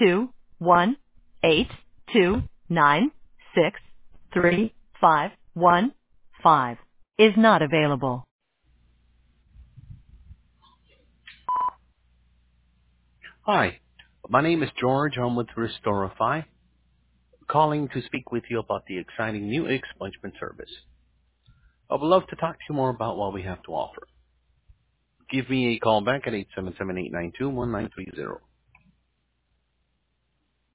218-296-3515 is not available. Hi, my name is George. I'm with Restorify, calling to speak with you about the exciting new expungement service. I would love to talk to you more about what we have to offer. Give me a call back at 877-892-1930.